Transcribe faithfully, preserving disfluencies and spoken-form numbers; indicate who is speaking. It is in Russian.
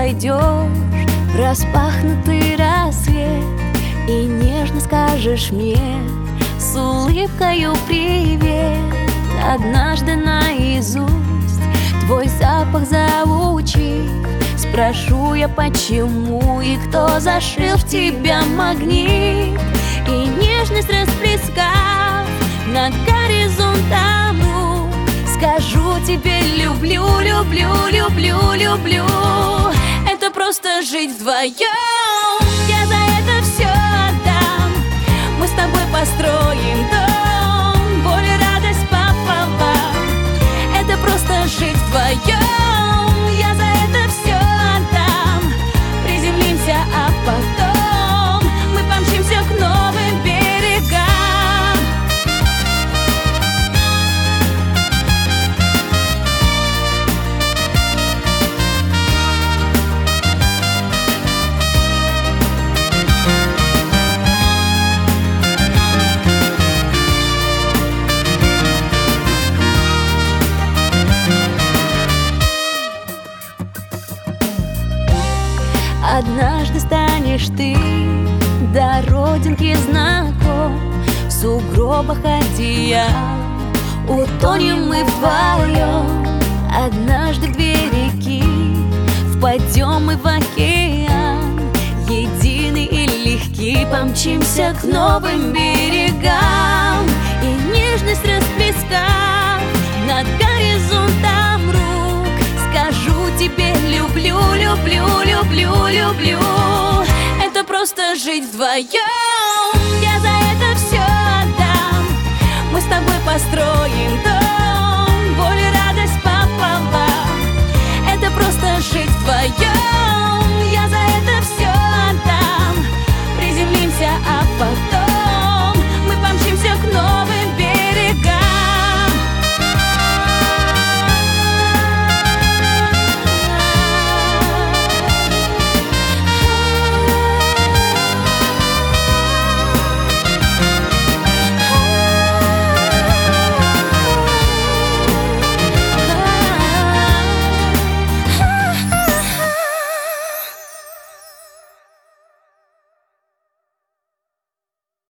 Speaker 1: войдешь в распахнутый рассвет и нежно скажешь мне с улыбкою привет. Однажды наизусть твой запах заучив, спрошу я, почему и кто зашил в тебя магнит. И нежность расплескав над горизонтом, скажу тебе: люблю, люблю, люблю, люблю. Это просто жить вдвоем. Я за это все отдам. Мы с тобой построим дом, боль и радость пополам. Это просто жить вдвоем. Я за это все отдам. Приземлимся, а потом мы помчимся к новым берегам. Однажды станешь ты до родинки знаком, в сугробах одеял утонем мы вдвоем. Однажды в две реки впадем мы в океан, единый и легкий помчимся к новым берегам. И нежность расплескав над горизонтом рук, скажу тебе: люблю, люблю, люблю, люблю. Это просто жить вдвоем. Я за это все отдам. Мы с тобой построим